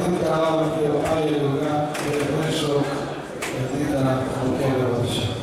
Martin Carl, Ayuga, Meshok, Dina, Okelevic.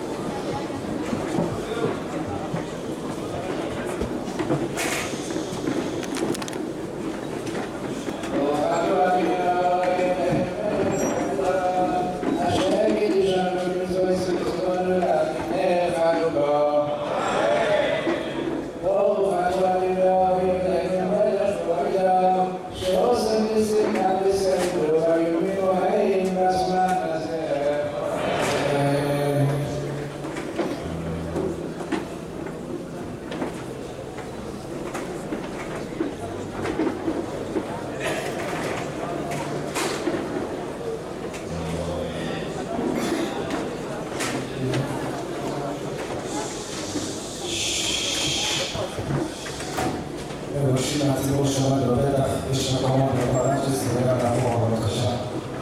ראשים מהציבור שמעת בבטח, יש מקומות בפרט שסביבה לעבור, בבקשה.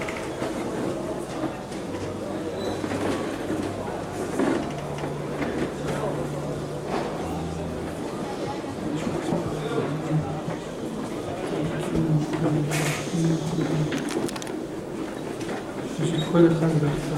כל אחד בעצם.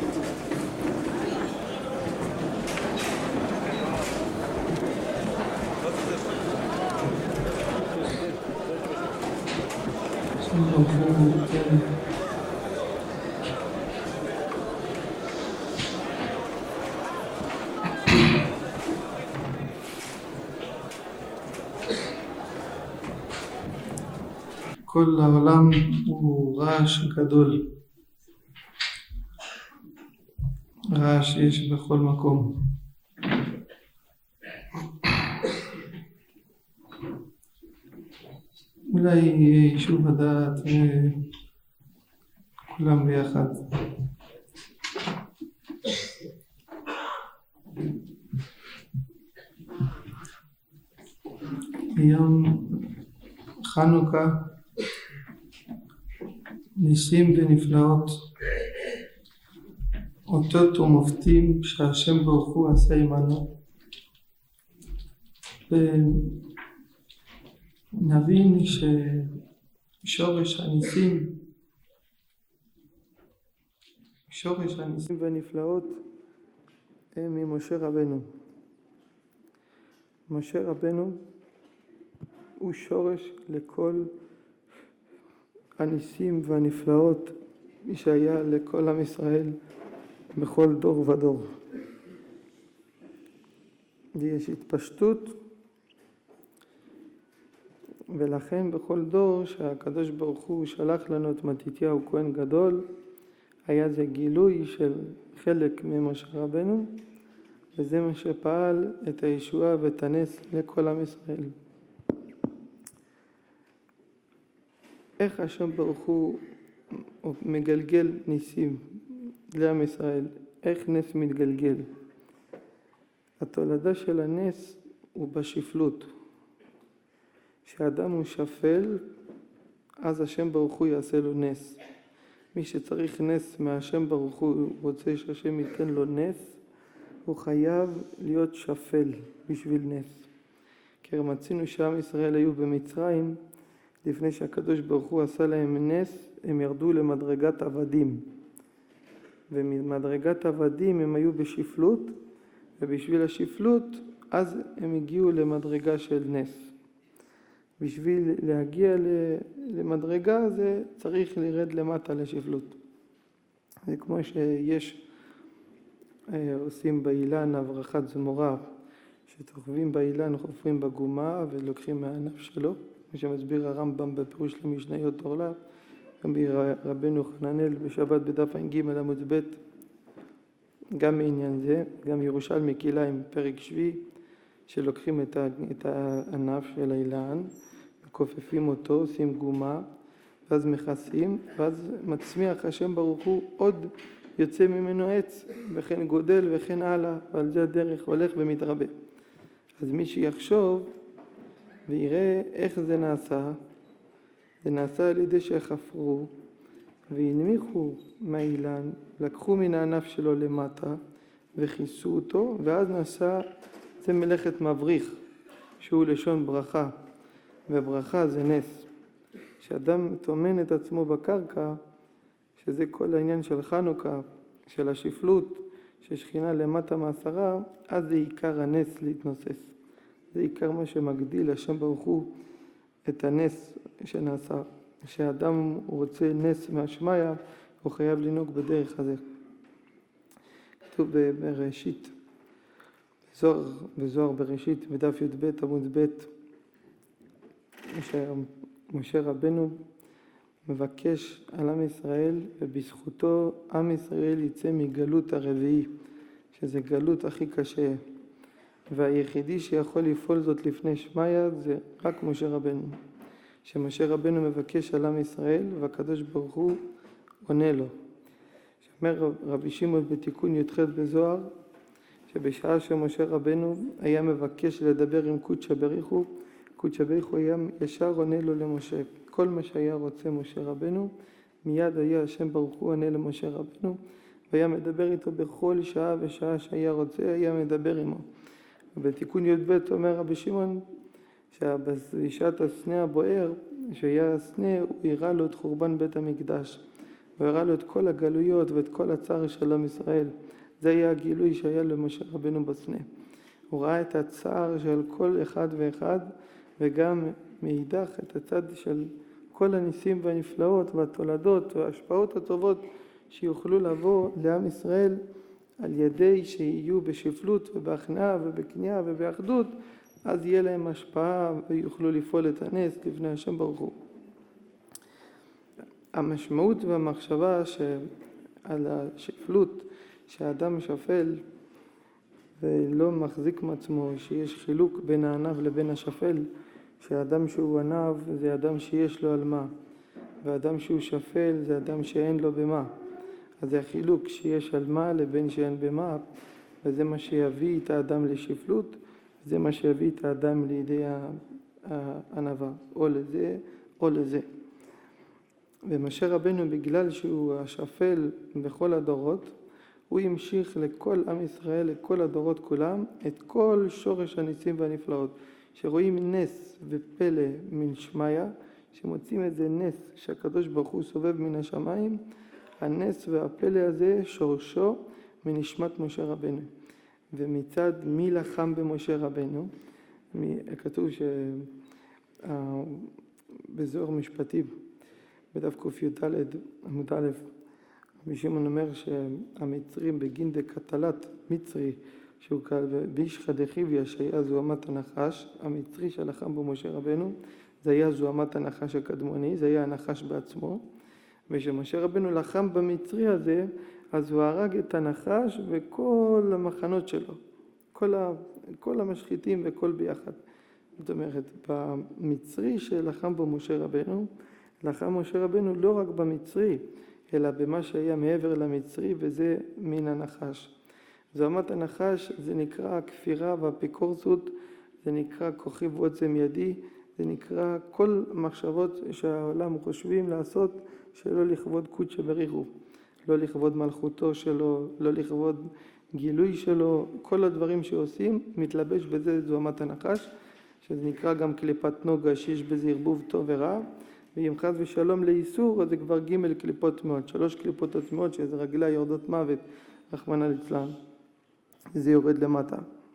כל העולם הוא רעש גדול, רעש יש בכל מקום. אולי יהיה יישוב הדעת כולם ביחד. ביום חנוכה ניסים ונפלאות, אותות ומופתים שהשם ברוך הוא עשה עמנו, ונבין ששורש הניסים והנפלאות הם ממשה רבנו. משה רבנו הוא שורש לכל הניסים והנפלאות שהיה לכל עם ישראל בכל דור ודור. ויש התפשטות, ולכן בכל דור שהקדוש ברוך הוא שלח לנו את מתתיהו כהן גדול, היה זה גילוי של חלק ממשה רבנו, וזה מה שפעל את הישועה ואת הנס לכל עם ישראל. איך השם ברוך הוא מגלגל ניסים לעם ישראל? איך נס מתגלגל? התולדה של הנס הוא בשפלות. כשאדם הוא שפל, אז השם ברוך הוא יעשה לו נס. מי שצריך נס מהשם ברוך הוא רוצה שהשם ייתן לו נס, הוא חייב להיות שפל בשביל נס. כי רמצינו שעם ישראל היו במצרים, לפני שהקדוש ברוך הוא עשה להם נס, הם ירדו למדרגת עבדים. וממדרגת עבדים הם היו בשפלות, ובשביל השפלות אז הם הגיעו למדרגה של נס. בשביל להגיע למדרגה זה צריך לרד למטה לשפלות. זה כמו שיש עושים באילן הברחת זמורה, שתוכבים באילן חופרים בגומה ולוקחים מהענף שלו, כמו שמסביר הרמב"ם בפירוש למשניות אורלה, גם ברבנו חננאל בשבת בדף ע"ג עמוד ב', גם בעניין זה, גם ירושלמי כלאיים פרק שביעי, שלוקחים את הענף של האילן, מכופפים אותו, עושים גומה, ואז מכסים, ואז מצמיח השם ברוך הוא עוד יוצא ממנו עץ, וכן גודל וכן הלאה, ועל זה הדרך הולך ומתרבה. אז מי שיחשוב ויראה איך זה נעשה, זה נעשה על ידי שחפרו והנמיכו מהאילן, לקחו מן הענף שלו למטה וכיסו אותו, ואז נעשה, זה מלאכת מבריך, שהוא לשון ברכה, וברכה זה נס. כשאדם טומן את עצמו בקרקע, שזה כל העניין של חנוכה, של השפלות, ששכינה למטה מעשרה, אז זה עיקר הנס להתנוסס. זה עיקר מה שמגדיל השם ברוך הוא את הנס שנעשה. כשאדם רוצה נס מהשמיה, הוא חייב לנהוג בדרך הזה. כתוב בראשית, בזוהר בראשית, בדף י"ב עמוד ב', משה רבנו מבקש על עם ישראל, ובזכותו עם ישראל יצא מגלות הרביעי, שזה גלות הכי קשה. והיחידי שיכול לפעול זאת לפני שמיה זה רק משה רבנו. שמשה רבנו מבקש על עם ישראל, והקדוש ברוך הוא עונה לו. שאומר רבי שמעון בתיקון י"ח בזוהר, שבשעה שמשה רבנו היה מבקש לדבר עם קודשא בריחו, קודשא בריחו היה ישר עונה לו למשה. כל מה שהיה רוצה משה רבנו, מיד היה השם ברוך הוא עונה למשה רבנו, והיה מדבר איתו בכל שעה ושעה שהיה רוצה, היה מדבר עמו. ובתיקון י"ב אומר רבי שמעון, שבשעת הסנה הבוער, שהיה הסנה, הוא הראה לו את חורבן בית המקדש. הוא הראה לו את כל הגלויות ואת כל הצער של עם ישראל. זה היה הגילוי שהיה למשה רבנו בסנה. הוא ראה את הצער של כל אחד ואחד, וגם מאידך את הצד של כל הניסים והנפלאות והתולדות וההשפעות הטובות שיוכלו לבוא לעם ישראל על ידי שיהיו בשפלות ובהכנעה ובקנייה ובאחדות, אז יהיה להם השפעה ויוכלו לפעול את הנס לפני השם ברוך הוא. המשמעות והמחשבה על השפלות, שהאדם שפל ולא מחזיק מעצמו, שיש חילוק בין הענב לבין השפל, שהאדם שהוא ענב זה אדם שיש לו על מה, והאדם שהוא שפל זה אדם שאין לו במה. אז זה החילוק שיש על מה לבין שאין במה, וזה מה שיביא את האדם לשפלות, זה מה שיביא את האדם לידי הענבה, או לזה או לזה. ומשה רבנו, בגלל שהוא השפל בכל הדורות, הוא המשיך לכל עם ישראל, לכל הדורות כולם, את כל שורש הניסים והנפלאות. שרואים נס ופלא מן שמיה, שמוצאים איזה נס שהקדוש ברוך הוא סובב מן השמיים, הנס והפלא הזה שורשו מנשמת משה רבנו. ומצד מי לחם במשה רבנו, כתוב בזוהר משפטים, בדף ק"ד עמוד א', רבי שמעון אומר שהמצרים בגין דקטלת מצרי, שהוא קל בישחא דחיביא שהיה זוהמת הנחש, המצרי שלחם בו משה רבנו, זה היה זוהמת הנחש הקדמוני, זה היה הנחש בעצמו, ושמשה רבנו לחם במצרי הזה, אז הוא הרג את הנחש וכל המחנות שלו, כל המשחיתים וכל ביחד. זאת אומרת, במצרי שלחם בו משה רבנו, לחם משה רבנו לא רק במצרי, אלא במה שהיה מעבר למצרי, וזה מן הנחש. זוהמת הנחש זה נקרא הכפירה והאפיקורסות, זה נקרא כוחי ועוצם ידי, זה נקרא כל מחשבות שהעולם חושבים לעשות שלא לכבוד קודשא בריחו, לא לכבוד מלכותו שלו, לא לכבוד גילוי שלו, כל הדברים שעושים מתלבש בזה זוהמת הנחש, שזה נקרא גם קליפת נוגה שיש בזה ערבוב טוב ורע, ואם חס ושלום לאיסור אז זה כבר ג' קליפות טמאות, 3 קליפות טמאות שזה רגליים יורדות מוות, רחמנא ליצלן. זה יורד למטה.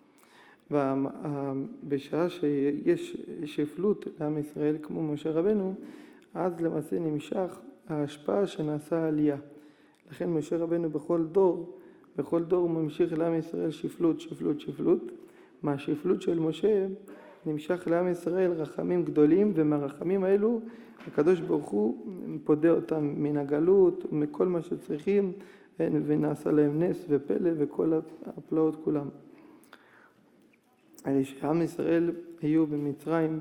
ובשעה שיש שפלות לעם ישראל כמו משה רבנו, אז למעשה נמשך ההשפעה שנעשה עלייה. לכן משה רבנו בכל דור ממשיך לעם ישראל שפלות, שפלות, שפלות. מהשפלות של משה נמשך לעם ישראל רחמים גדולים, ומהרחמים האלו הקדוש ברוך הוא פודה אותם מן הגלות ומכל מה שצריכים, ונעשה להם נס ופלא וכל הפלאות כולם. הרי שעם ישראל היו במצרים,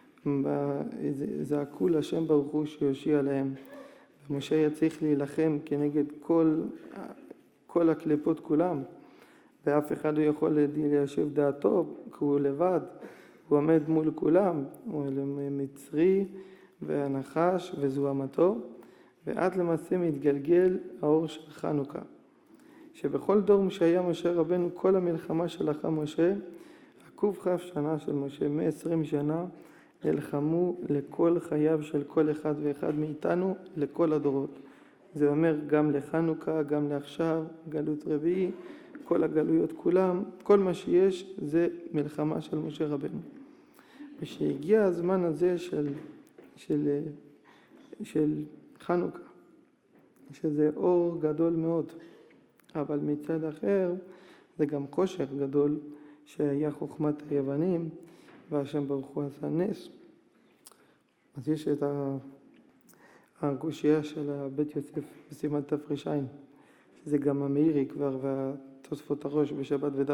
זעקו להשם ברוך הוא שיושיע להם. ומשה היה צריך להילחם כנגד כל הקליפות כולם, ואף אחד לא יכול ליישב דעתו, כי הוא לבד, הוא עומד מול כולם, הוא מצרי והנחש וזוהמתו, ועד למעשה מתגלגל האור של חנוכה. שבכל דור שהיה משה רבנו, כל המלחמה שלחם משה, עקוב כף שנה של משה, 120 שנה, נלחמו לכל חייו של כל אחד ואחד מאיתנו, לכל הדורות. זה אומר גם לחנוכה, גם לעכשיו, גלות רביעי, כל הגלויות כולם, כל מה שיש זה מלחמה של משה רבנו. ושהגיע הזמן הזה של חנוכה, שזה אור גדול מאוד, אבל מצד אחר זה גם חושך גדול, שהיה חוכמת היוונים, והשם ברוך הוא עשה נס. אז יש את הקושייה של בית יוסף בסימן תר"ע, שזה גם המאירי כבר, והתוספות הראש בשבת ודף